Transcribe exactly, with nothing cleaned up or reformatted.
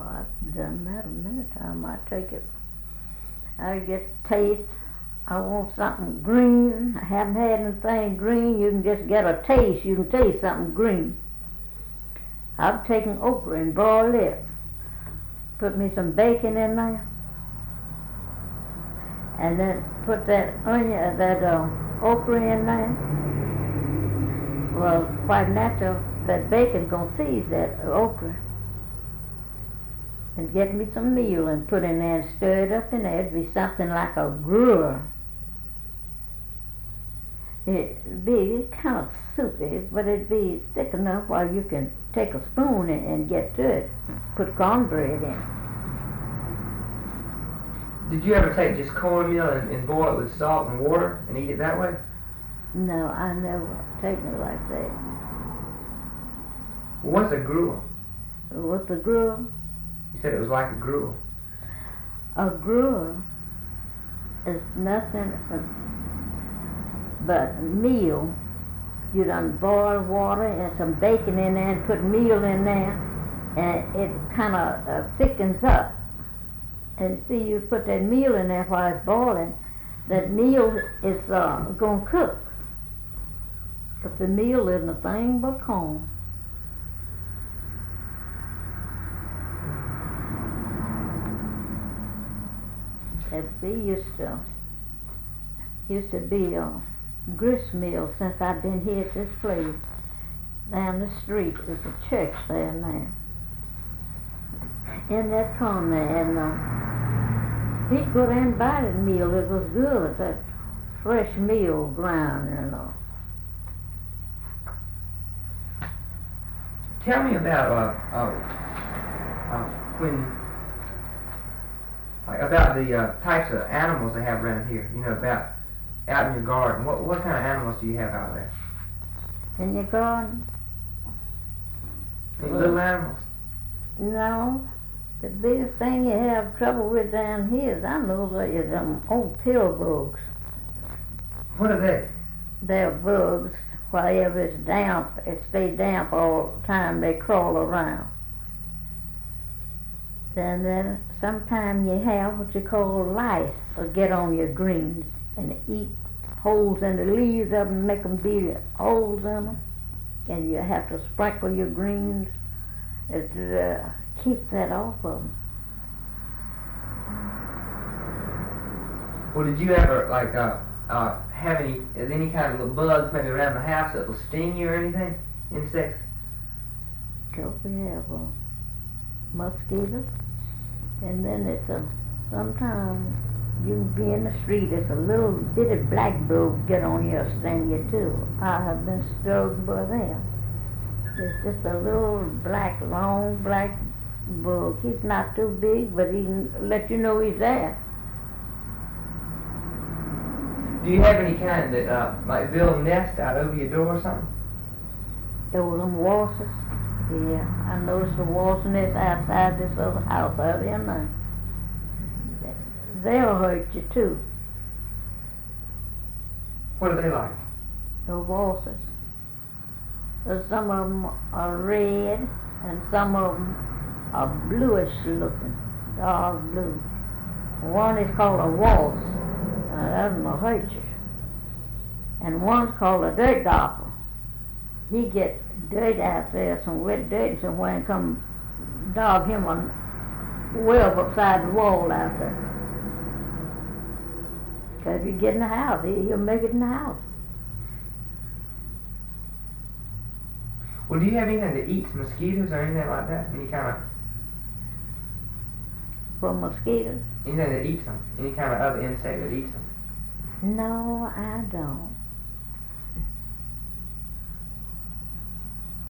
I've done that a many times. I take it, I get taste. I want something green. I haven't had anything green. You can just get a taste. You can taste something green. I've taken okra and boiled it. Put me some bacon in there. And then put that onion, that uh, okra in there. Well, quite natural, that bacon's gonna seize that okra. And get me some meal and put in there and stir it up in there. It'd be something like a gruel. It'd be kind of soupy, but it'd be thick enough while you can take a spoon and, and get to it. Put cornbread in. Did you ever take just cornmeal and, and boil it with salt and water and eat it that way? No, I never taken it like that. Well, what's a gruel? What's a gruel? You said it was like a gruel. A gruel is nothing but meal. You done boil water and some bacon in there and put meal in there, and it kind of uh, thickens up. And see, you put that meal in there while it's boiling, that meal is uh, going to cook. But the meal isn't a thing but corn. It used to, used to be a grist mill since I've been here at this place. Down the street is a church there now. In that corner, and uh, he'd go down and buy that meal. It was good, that fresh meal ground, you know. Tell me about uh, uh, uh, when, like, about the uh, types of animals they have around here. You know, about out in your garden. What what kind of animals do you have out there? In your garden? Any little animals? No. The biggest thing you have trouble with down here is I know that is them old pill bugs. What are they? They're bugs. Wherever it's damp, it stays damp all the time. They crawl around. And then sometimes you have what you call lice or get on your greens and eat holes in the leaves of them and make them be holes in them. And you have to sprinkle your greens to uh, keep that off of them. Well, did you ever, like, uh, uh, have any, any kind of little bugs maybe around the house that will sting you or anything? Insects? So we have uh, mosquitoes. And then it's a, sometimes you can be in the street, it's a little bitty black bug get on you or sting you too. I have been stung by them. It's just a little black, long black bug. He's not too big, but he can let you know he's there. Do you have any kind that uh, might build a nest out over your door or something? Oh, them wasps. Yeah, I noticed the wasp nest outside this other house out there now. They'll hurt you too. What are they like? The wasps. So some of them are red and some of them are bluish looking, dark blue. One is called a wasp. Now that one will hurt you. And one's called a dirt gopper. He gets dirt out there, some wet dirt somewhere, and come dog him a web upside the wall out there. Because if you get in the house, he, he'll make it in the house. Well, do you have anything that eats mosquitoes or anything like that? Any kind of... For mosquitoes? Anything that eats them? Any kind of other insect that eats them? No, I don't.